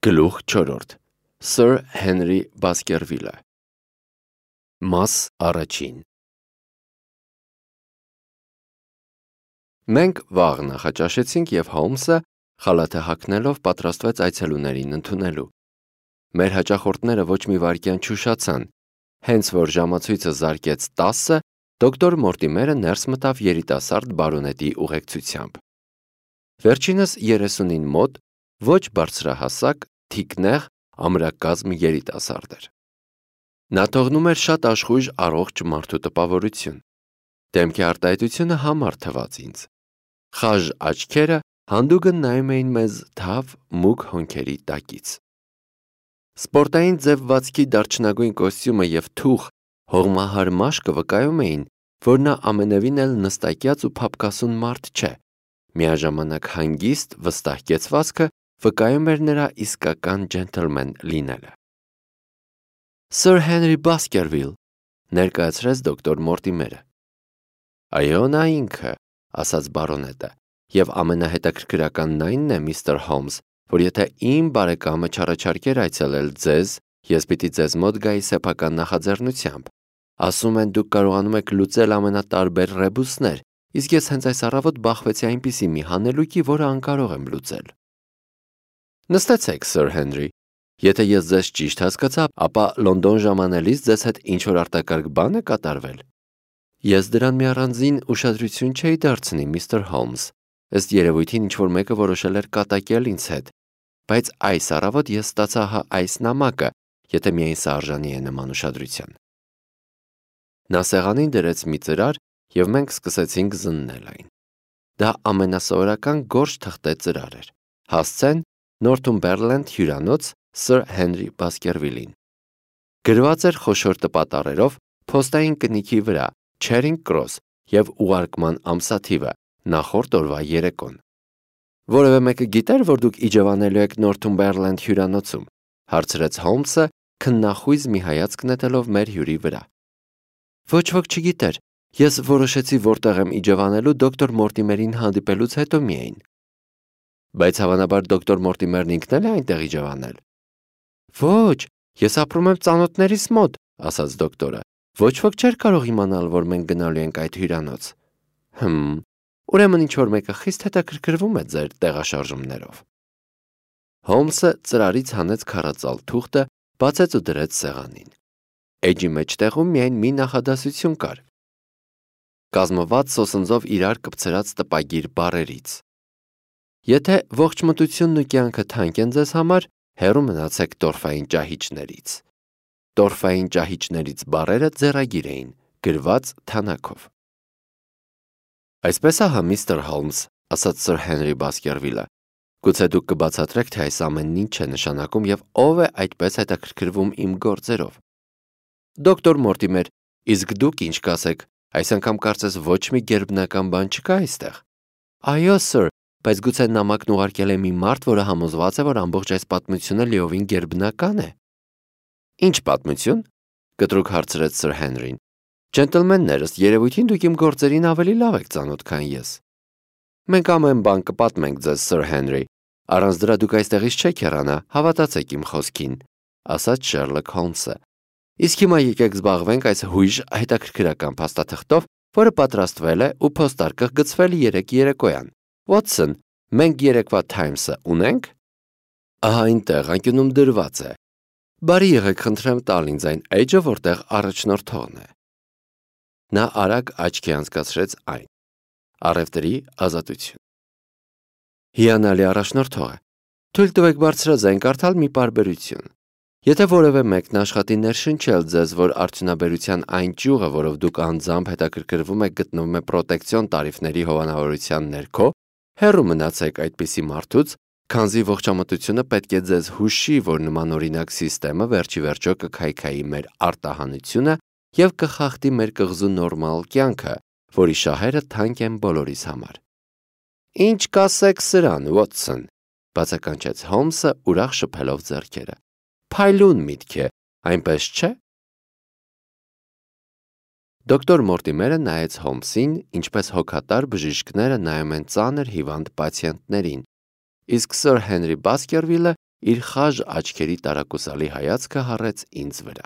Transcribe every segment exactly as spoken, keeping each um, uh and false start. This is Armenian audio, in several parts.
Գլուխ չորրորդ Սըր Հենրի Բասկերվիլը Մաս առաջին Մենք վաղ նախաճաշեցինք և Հոլմսը խալաթը հագնելով պատրաստվեց այցելուներին ընդունելու։ Մեր հաճախորդները ոչ մի վայրկյան չուշացան, հենց որ ժամացույցը զարկեց տասը, դոկտոր Մորտիմերը ներս մտավ երիտասարդ բարոնետի ուղեկցությամբ։ Վերջինս երեսունին մոտ, ոչ բարձրահասակ, թիկնեղ, ամրակազմ երիտասարդ էր։ Նա թողնում էր շատ աշխույժ առողջ մարդու տպավորություն։ Դեմքի արտահայտությունը համառ թվաց ինձ։ Խաժ աչքերը հանդուգն նայում էին մեզ թավ, մուգ հոնքերի տակից։ Սպորտային ձևվածքի դարչնագույն կոստյումը և թուխ, հողմահար մաշկը վկայում էին, որ նա ամենևին էլ նստակյաց ու փափկասուն մարդ չէ, միաժամանակ հանգիստ, վստահ կեցվածքը վկայում էր նրա իսկական ջենթլմեն լինելը։ Սըր Հենրի Բասկերվիլ, ներկայացրեց դոկտոր Մորտիմերը։ Այո, նա ինքը, ասաց բարոնետը, և ամենահետաքրքրականն այնն է, միստր Հոլմս, որ եթե իմ բարեկամը չառաջարկեր այցելել ձեզ, ես պիտի ձեզ մոտ գայի սեփական նախաձեռնությամբ։ Ասում են, դուք կարողանում եք լուծել ամենատարբեր ռեբուսներ, իսկ ես հենց այս առավոտ բախվեցի այնպիսի մի հանելուկի, որը անկարող եմ լուծել։ Նստեցեք, Սըր Հենրի, եթե ես ձեզ ճիշտ հասկացա, ապա Լոնդոն ժամանելիս ձեզ հետ ինչ-որ արտակարգ բան է կատարվել։ Ես դրան մի առանձին ուշադրություն չէի դարձնի, միստր Հոլմս, ըստ երևույթին ինչ-որ մեկը որոշել էր կատակել ինձ հետ, բայց այս առավոտ ես ստացա հա այս նամակը, եթե միայն սա արժանի է նման ուշադրության։ Նա սեղանին դրեց մի ծրար, և մենք սկսեցինք զննել այն։ Դա ամենասովորական գորշ թղթե ծրար էր։ Հասցեն Նորթումբերլենդ հյուրանոց Սըր Հենրի Բասկերվիլին։ Գրված էր խոշոր տպատառերով փոստային կնիքի վրա Չերինգ Կրոս և ուղարկման ամսաթիվը նախորդ օրվա երեկոն։ Որևէ մեկը գիտեր, որ դուք իջևանելու եք Նորթումբերլենդ հյուրանոցում, հարցրեց Հոլմսը, քննախույզ մի հայացք նետելով մեր հյուրի վրա։ Ոչ ոք չգիտեր, ես որոշեցի որտեղ եմ իջևանելու դոկտոր Մորտիմերին հանդիպելուց հետո միայն։ Բայց հավանաբար դոկտոր Մորտիմերն ինքն էլ է այնտեղ իջևանել։ Ոչ, ես ապրում եմ ծանոթներիս մոտ, ասաց դոկտորը։ Ոչ ոք չէր կարող իմանալ, որ մենք գնալու ենք այդ հյուրանոց։ Հմ, ուրեմն ինչ-որ մեկը խիստ հետաքրքրվում է ձեր տեղաշարժումներով։ Հոլմսը ծրարից հանեց քարածալ թուղթը, բացեց ու դրեց սեղանին։ Էջի մեջտեղում միայն մի նախադասություն կար։ Կազմված սոսնձով իրար կպցրած տպագիր բառերից։ Եթե ողջ մտությունն ու կյանքը թանկ են ձեզ համար, հեռու մնացեք տորֆային ճահիճներից։ Տորֆային ճահիճներից բառերը ձեռագիր էին, գրված թանաքով։ Այսպես ահա, միստր Հոլմս, ասաց Սըր Հենրի Բասկերվիլը, գուցե դուք կբացատրեք, թե այս ամենն ինչ է նշանակում և ով է այդպես հետաքրքրվում իմ գործերով։ Դոկտոր Մորտիմեր, իսկ դուք ինչ կասեք, այս անգամ կարծես ոչ մի գերբնական բան չկա այստեղ։ Այո, սըր, բայց գուցե նամակն ուղարկել է մի մարդ, որը համոզված է, որ ամբողջ այս պատմությունը լիովին գերբնական է։ Ինչ պատմություն, կտրուկ հարցրեց Սըր Հենրին։ Ջենտլմեններս, երևույթին դուք իմ գործերին ավելի լավ եք ծանոթ, քան ես։ Մենք ամեն բան կպատմենք ձեզ, Սըր Հենրի, առանց դրա դուք այստեղից չեք հեռանա, հավատացեք իմ խոսքին, ասաց Շերլոկ Հոլմսը։ Իսկ հիմա եկեք զբաղվենք այս հույժ հետաքրքրական փաստաթղթով, որը պատրաստվել է ու փոստարկղ գցվել երեկ երեկոյան։ Վոտսոն, մենք երեկվա Թայմսը ունենք։ Ահա այնտեղ անկյունում դրված է։ Բարի եղեք, խնդրեմ տալ ինձ այն էջը, որտեղ առաջնորդողն է։ Նա արագ աչքի անցկացրեց այն։ Առևտրի ազատություն։ Հիանալի առաջնորդող է։ Թույլ տվեք բարձրաձայն կարդալ մի պարբերություն։ Եթե որևէ մեկն աշխատի ներշնչել ձեզ, որ արդյունաբերության այն ճյուղը, որով դուք անձամբ հետաքրքրվում եք, գտնվում է պրոտեկցիոն տարիֆների հովանավորության ներքո, հեռու մնացեք այդպիսի մարդուց, քանզի ողջամտությունը պետք է ձեզ հուշի, որ նմանօրինակ սիստեմը վերջի վերջո կքայքայի մեր արտահանությունը և կխախտի մեր կղզու նորմալ կյանքը, որի շահերը թանկ են բոլորիս համար։ Ինչ կասեք սրան, Վոտսոն, բացականչեց Հոլմսը ուրախ շփելով ձեռքերը։ Փայլուն միտք է, այնպես չէ։ Դոկտոր Մորտիմերը նայեց Հոլմսին, ինչպես հոգատար բժիշկները նայում են ծանր հիվանդ պացիենտներին, իսկ Սըր Հենրի Բասկերվիլը իր խաժ աչքերի տարակուսալի հայացքը հառեց ինձ վրա։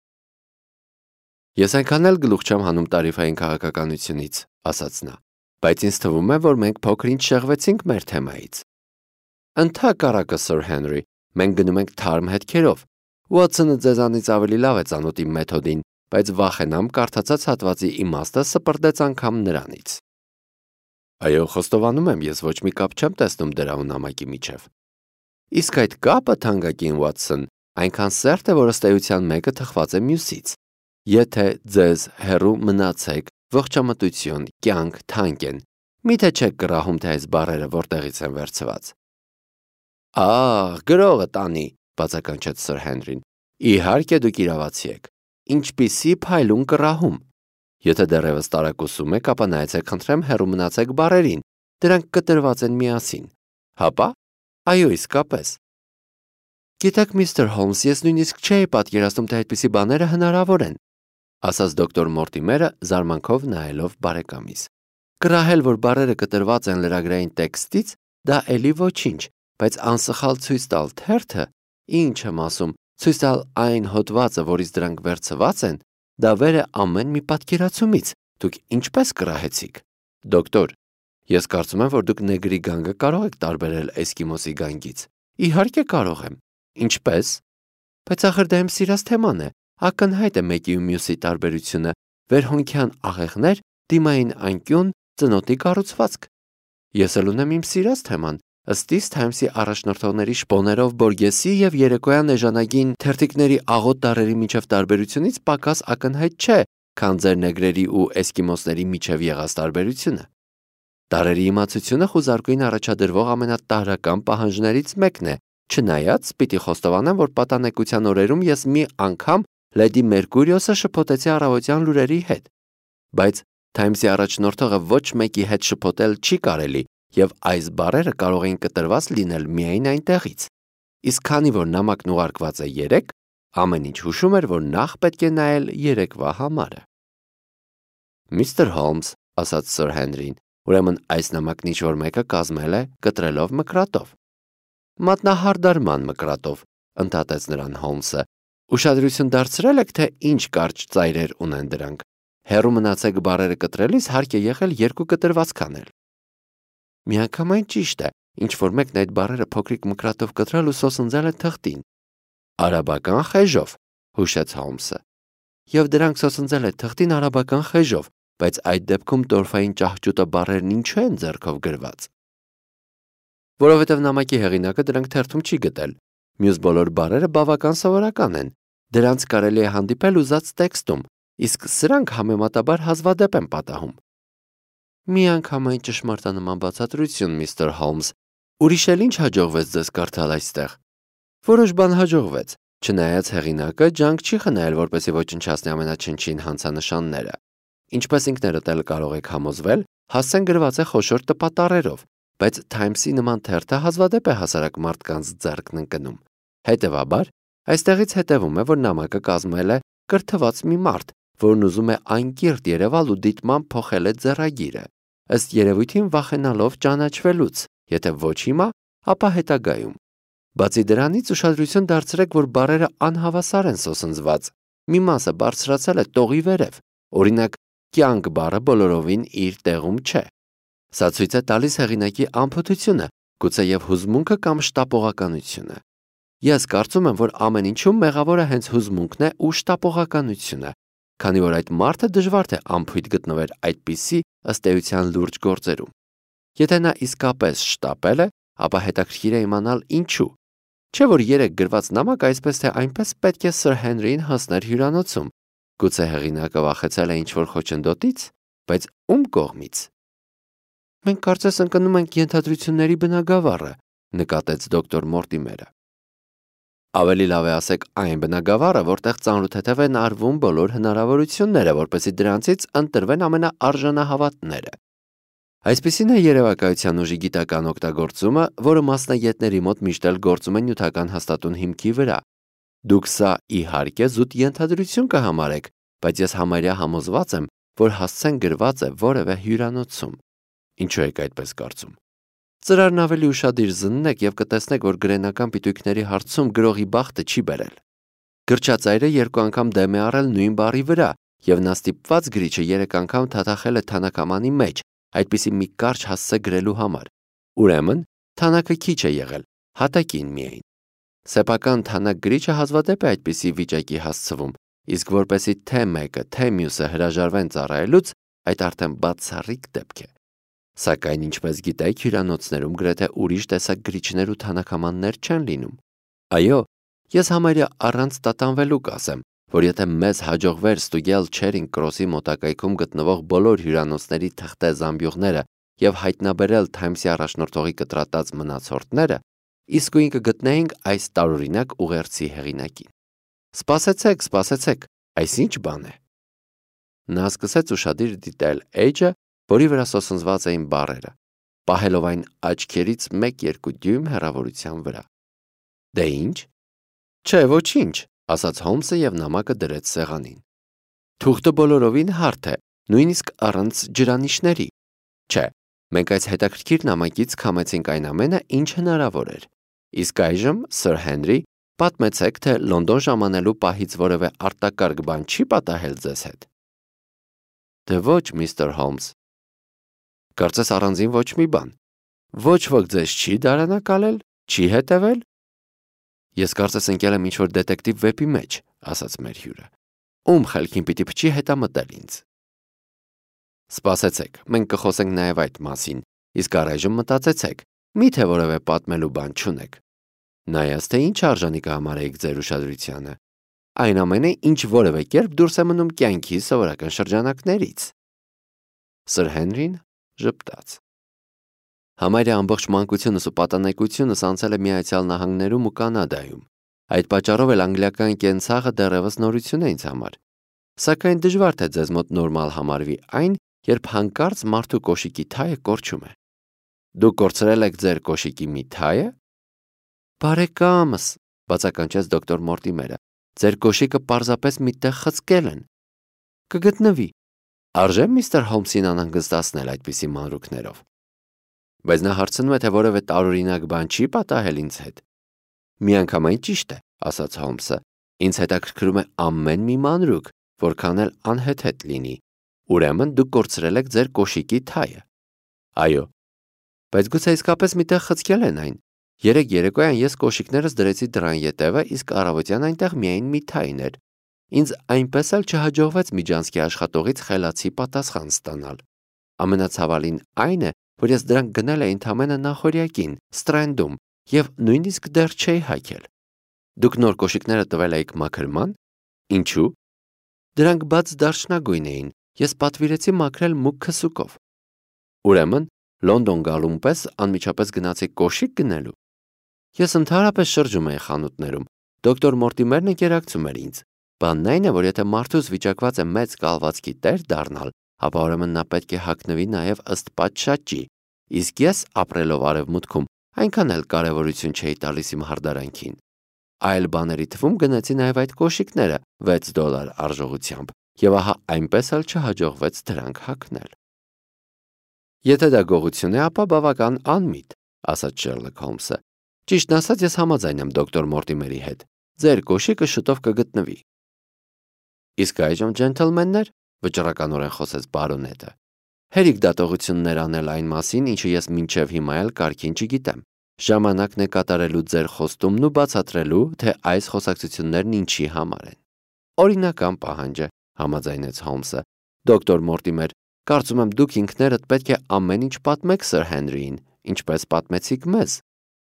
Ես այնքան էլ գլուխ չեմ հանում տարիֆային քաղաքականությունից, ասաց նա, բայց ինձ թվում է, որ մենք փոքր-ինչ շեղվեցինք մեր թեմայից։ Ընդհակառակը, Սըր Հենրի, մենք գնում ենք թարմ հետքերով։ Ուոթսոնը ձեզանից ավելի լավ է ծանոթ իմ մեթոդին, բայց վախենամ կարդացած հատվածի իմաստը սպրդեց անգամ նրանից։ Այո, խոստովանում եմ, ես ոչ մի կապ չեմ տեսնում դրա ու նամակի միջև։ Իսկ այդ կապը, թանկագին Ուոթսոն, այնքան սերտ է, որ ըստ էության մեկը թխված է մյուսից։ Եթե ձեզ հեռու մնացեք, ողջամտություն, կյանք, թանկ են, միթե չեք կռահում, թե այս բառերը որտեղից են վերցված։ Ահ, գրողը տանի, բացականչեց Սըր Հենրին։ Իհարկե դուք իրավացի եք։ Ինչպիսի փայլուն կռահում։ Եթե դեռևս տարակուսում եք, ապա նայեցեք խնդրեմ հեռու մնացեք բառերին, դրանք կտրված են միասին։ Հապա։ Այո, իսկապես։ Գիտեք, միստր Հոլմս, ես նույնիսկ չէի պատկերացնում, թե այդպիսի բաները հնարավոր են, ասաց դոկտոր Մորտիմերը զարմանքով նայելով բարեկամիս։ Կռահել, որ բառերը կտրված են լրագրային տեքստից, դա էլի ոչինչ, բայց անսխալ ցույց տալ թերթը, ինչ եմ ասում, ցույց տալ այն հոդվածը, որից դրանք վերցված են, դա վեր է ամեն մի պատկերացումից։ Դուք ինչպես կռահեցիք։ Դոկտոր, ես կարծում եմ, որ դուք նեգրի գանգը կարող եք տարբերել էսկիմոսի գանգից։ Իհարկե կարող եմ։ Ինչպես։ Բայց ախր դա իմ սիրած թեման է։ Ակնհայտ է մեկի ու մյուսի տարբերությունը, վերհոնքյան աղեղներ, դիմային անկյուն, ծնոտի կառուցվածք։ Ես էլ ունեմ իմ սիրած թեման, ըստ իս Թայմսի առաջնորդողների շպոներով Բորգեսի եւ երեկոյան էժանագին թերթիկների աղոտ տարրերի միջև տարբերությունից պակաս ակնհայտ չէ, քան ձեր նեգրերի ու էսկիմոսների միջև եղած տարբերությունը։ Տարրերի իմացությունը խուզարկույն առաջադրվող ամենատարրական պահանջներից մեկն է, չնայած պիտի խոստովանեմ, որ պատանեկության օրերում ես մի անգամ Լեդի Մերկուրիոսը շփոթեցի առավոտյան լուրերի հետ, բայց Թայմսի առաջնորդողը ոչ մեկի հետ շփոթել չի կարելի, եւ այս բառերը կարող էին կտրված լինել միայն այնտեղից։ Իսկ քանի որ նամակն ուղարկված է երեկ, ամեն ինչ հուշում էր, որ նախ պետք է նայել երեկվա համարը։ Միստր Հոլմս, ասաց Սըր Հենրին, ուրեմն այս նամակն ինչ-որ մեկը կազմել է կտրելով մկրատով։ Մատնահարդարման մկրատով, ընդհատեց նրան Հոլմսը։ Ուշադրություն դարձրել եք, թե ինչ կարճ ծայրեր ունեն դրանք։ Հեռու մնացեք բառերը կտրելիս հարկ է եղել երկու կտրվածք անել։ Միանգամայն ճիշտ է, ինչ որ մեկն այդ բառերը փոքրիկ մկրատով կտրել ու սոսնձել է թղթին։ Արաբական խեժով, հուշեց Հոլմսը։ Եվ դրանք սոսնձել է թղթին արաբական խեժով, բայց այդ դեպքում տորֆային ճահճուտը բառերն ինչու են ձեռքով գրված։ Որովհետև նամակի հեղինակը դրանք թերթում չի գտել։ Մյուս բոլոր բառերը բավական սովորական են։ Դրանց կարելի է հանդիպել ուզած տեքստում, իսկ սրանք համեմատաբար հազվադեպ են պատահում։ Միանգամայն ճշմարտանման բացատրություն, միստր Հոլմս։ Ուրիշ էլ ինչ հաջողվեց ձեզ կարդալ այստեղ։ Որոշ բան հաջողվեց, չնայած հեղինակը ջանք չի խնայել, որպեսզի ոչնչացնի ամենաչնչին հանցանշանները։ Ինչպես ինքներդ էլ կարող եք համոզվել, հասցեն գրված է խոշոր տպատառերով, բայց Թայմսի նման թերթը հազվադեպ է հասարակ մարդկանց ձեռքն ընկնում։ Հետևաբար, այստեղից հետևում է, որ նամակը կազմել է կրթված մի մարդ, որն ուզում է անկիրթ երևալ ու դիտմամբ փոխել է ձեռագիրը, ըստ երևույթին վախենալով ճանաչվելուց, եթե ոչ հիմա, ապա հետագայում։ Բացի դրանից ուշադրություն դարձրեք, որ բառերը անհավասար են սոսնձված։ Մի մասը բարձրացել է տողի վերև, օրինակ կյանք բառը բոլորովին իր տեղում չէ։ Սա ցույց է տալիս հեղինակի անփութությունը, գուցեև հուզմունքը կամ շտապողականությունը։ Ես կարծում եմ, որ ամեն ինչում մեղավորը հենց հուզմունքն է ու շտապողականությունը, քանի որ այդ մարդը դժվար թե անփույթ գտնվեր այդպիսի ըստ էության լուրջ գործերում։ Եթե նա իսկապես շտապել է, ապա հետաքրքիր է իմանալ ինչու։ Չէ՞ որ երեք գրված նամակը այսպես թե այնպես պետք է Սըր Հենրիին հասներ հյուրանոցում։ Գուցե հեղինակը վախեցել է ինչ-որ խոչընդոտից, բայց ում կողմից։ Մենք կարծես ընկնում ենք ենթադրությունների բնագավառը, նկատեց դոկտոր Մորտիմերը։ Ավելի լավ է ասեք այն բնագավառը, որտեղ ծանրութեթև են արվում բոլոր հնարավորությունները, որպեսզի դրանցից ընտրվեն ամենաարժանահավատները։ Այսպիսին է երևակայության ուժի գիտական օգտագործումը, որը մասնագետների մոտ միշտ էլ գործում է նյութական հաստատուն հիմքի վրա։ Դուք սա իհարկե զուտ ենթադրություն կհամարեք, բայց ես համարյա համոզված եմ, որ հասցեն գրված է որևէ հյուրանոցում։ Ինչու եք այդպես կարծում։ Ծրարն ավելի ուշադիր զննեք եւ կտեսնեք, որ գրենական պիտույքների հարցում գրողի բախտը չի բերել։ Գրչածայրը երկու անգամ դեմ է առել նույն բառի վրա, եւ նա ստիպված գրիչը երեք անգամ թաթախել է թանաքամանի մեջ, այդպիսի մի կարճ հասցե գրելու համար։ Ուրեմն, թանակը քիչ է եղել, հատակին միայն։ Սեփական թանակ գրիչը հազվադեպ է այդպիսի վիճակի հասցվում, իսկ որպեսի թե մեկը, թե մյուսը հրաժարվեն ծառայելուց, այդ արդեն բացառիկ դեպք է։ Սակայն, ինչպես գիտեք, հյուրանոցներում գրեթե ուրիշ տեսակ գրիչներ ու թանաքամաններ չեն լինում։ Այո, ես համարյա առանց տատանվելու կասեմ, որ եթե մեզ հաջողվեր ստուգել Չերինգ Կրոսի մոտակայքում գտնվող բոլոր հյուրանոցների թղթե զամբյուղները եւ հայտնաբերել Թայմսի առաջնորդողի կտրատած մնացորդները, իսկույն կգտնեինք այս տարօրինակ ուղերձի հեղինակին։ Սպասեցեք, սպասեցեք, այս ինչ բան է։ Նա սկսեց ուշադիր դիտել էջը, որի վրա սոսնձված էին բառերը, պահելով այն աչքերից մեկ-երկու դյույմ հեռավորության վրա։ Դե ինչ։ Չէ, ոչինչ, ասաց Հոլմսը եւ նամակը դրեց սեղանին։ Թուղթը բոլորովին հարթ է, նույնիսկ առանց ջրանիշների։ Չէ, մենք այս հետաքրքիր նամակից քամեցինք այն ամենը, ինչ հնարավոր էր։ Իսկ այժմ, Սըր Հենրի, պատմեցեք, թե Լոնդոն ժամանելու պահից որևէ արտակարգ բան չի պատահել ձեզ հետ։ Դե ոչ, միստր Հոլմս։ Կարծես առանձին ոչ մի բան։ Ոչ ոք ձեզ չի դարանակալել, չի հետևել։ Ես կարծես ընկել եմ ինչ-որ դետեկտիվ վեպի մեջ, ասաց մեր հյուրը։ Ում խելքին պիտի փչի հետամտել ինձ։ Սպասեցեք, մենք կխոսենք նաև այդ մասին, իսկ առայժմ մտածեցեք, միթե որևէ պատմելու բան չունեք։ Նայած թե ինչ արժանի կհամարեիք ձեր ուշադրությանը։ Այն ամենը, ինչ որևէ կերպ դուրս է մնում կյանքի սովորական շրջանակներից։ Սըր Հենրին ժպտաց։ Համարյա ամբողջ մանկությունս ու պատանեկությունս անցել է Միացյալ Նահանգներում ու Կանադայում։ Այդ պատճառով էլ անգլիական կենցաղը դեռևս նորություն է ինձ համար։ Սակայն դժվար թե ձեզ մոտ նորմալ համարվի այն, երբ հանկարծ մարդու կոշիկի թայը կորչում է։ Դուք կորցրել եք ձեր կոշիկի մի թայը։ Բարեկամս, բացականչեց դոկտոր Մորտիմերը, ձեր կոշիկը պարզապես միտեղ խցկել են։ Կգտնվի։ Արժե միստր Հոլմսին անհանգստացնել այդպիսի մանրուքներով։ Բայց նա հարցնում է, թե որևէ տարօրինակ բան չի պատահել ինձ հետ։ Միանգամայն ճիշտ է, ասաց Հոլմսը։ Ինձ հետաքրքրում է ամեն մի մանրուք, որքան էլ անհեթեթ լինի։ Ուրեմն դուք կորցրել եք ձեր կոշիկի թայը։ Այո։ Բայց գուցե իսկապես միտեղ խցկել են այն։ Երեք երեկոյան ես կոշիկներս դրեցի դռան ետևը, իսկ առավոտյան այնտեղ միայն մի թայն էր։ Ինձ այնպես էլ չհաջողվեց միջանցքի աշխատողից խելացի պատասխան ստանալ։ Ամենացավալին այն է, որ ես դրանք գնել էի ընդամենը նախօրյակին, Սթրենդում, եւ նույնիսկ դեռ չէի հագել։ Դուք նոր կոշիկները տվել էիք մաքրման։ Ինչու՞։ Դրանք բաց դարչնագույն էին, ես պատվիրեցի մաքրել մուգ քսուկով։ Ուրեմն, Լոնդոն գալուն պես անմիջապես գնացիք կոշիկ գնելու։ Ես ընդհանրապես շրջում էի խանութներում։ Դոկտոր Մորտիմերն ընկերակցում էր ինձ։ Բանն այն է, որ եթե մարդուս վիճակված է մեծ կալվածքի տեր դառնալ, ապա ուրեմն նա պետք է հագնվի նաև ըստ պատշաճի, իսկ ես, ապրելով արևմուտքում, այնքան էլ կարևորություն չէի տալիս իմ հարդարանքին։ Այլ բաների թվում գնացի նաև այդ կոշիկները վեց դոլար արժողությամբ, եւ ահա այնպես էլ չհաջողվեց դրանք հագնել։ Եթե դա գողություն է, ապա բավական անմիտ, ասաց Շերլոկ Հոլմսը։ Ճիշտն ասած, ես համաձայն եմ դոկտոր Մորտիմերի հետ։ Ձեր կոշիկը շուտով կգտնվի։ Իսկ այժմ, ջենթլմեններ, վճռականորեն խոսեց բարոնետը, հերիք դատողություններ անել այն մասին, ինչը ես մինչև հիմա էլ կարգին չգիտեմ։ Ժամանակն է կատարելու ձեր խոստումն ու բացատրելու, թե այս խոսակցություններն ինչի համար են։ Օրինական պահանջ է, համաձայնեց Հոլմսը։ Դոկտոր Մորտիմեր, կարծում եմ դուք ինքներդ պետք է ամեն ինչ պատմեք Սըր Հենրիին, ինչպես պատմեցիք մեզ։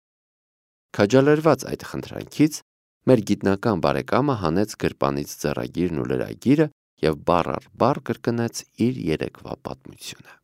Քաջալերված այդ խնդրանքից, մեր գիտնական բարեկամը հանեց գրպանից ձեռագիրն ու լրագիրը եւ բառ առ բառ կրկնեց իր երեկվա պատմությունը։